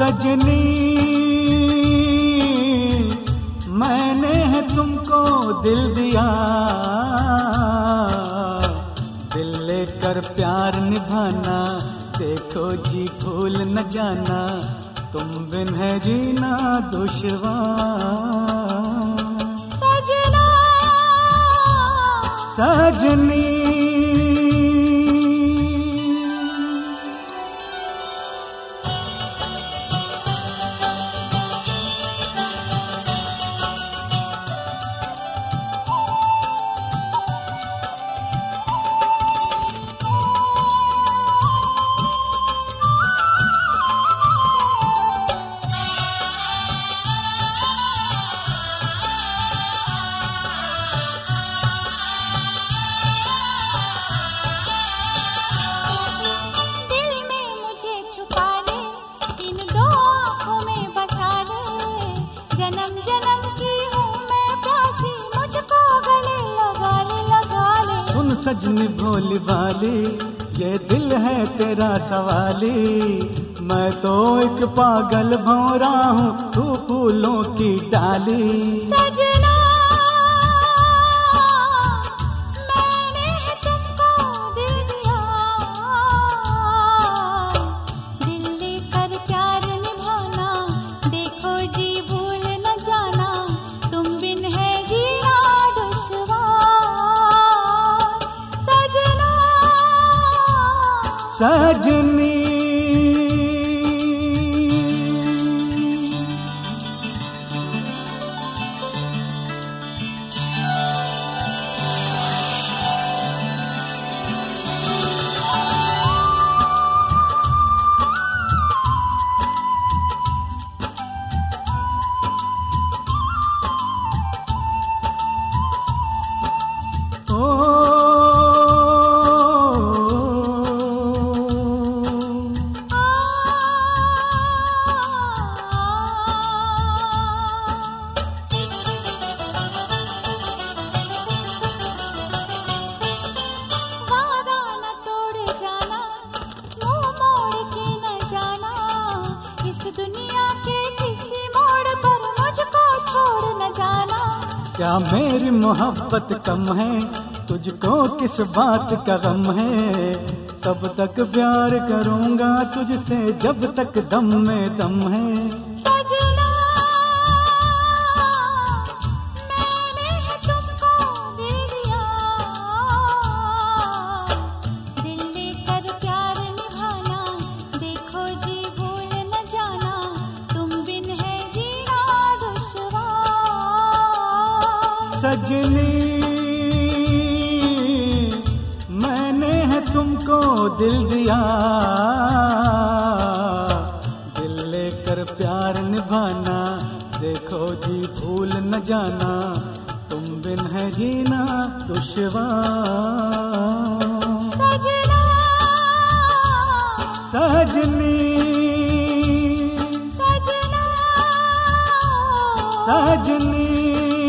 सजनी मैंने है तुमको दिल दिया, दिल लेकर प्यार निभाना, देखो जी भूल न जाना, तुम बिन है जीना दुश्वार। सजना सजनी सजनी भोली भाली, ये दिल है तेरा सवाली, मैं तो एक पागल भौरा हूँ, तू फूलों की डाली। सजना मैंने है तुमको दिल दिया, दिल लेकर प्यार निभाना, देखो जी भूल न जाना, तुम बिन है जीना दुश्वार। सजनी क्या मेरी मोहब्बत कम है, तुझको किस बात का गम है, तब तक प्यार करूंगा तुझसे जब तक दम में दम है। सजना मैंने है तुमको दिल दिया, दिल लेकर प्यार निभाना, देखो जी भूल न जाना, तुम बिन है जीना दुश्वार। सजनी मैंने है तुमको दिल दिया, दिल लेकर प्यार निभाना, देखो जी भूल न जाना, तुम बिन है जीना दुश्वार। सजना सजनी सजना सजनी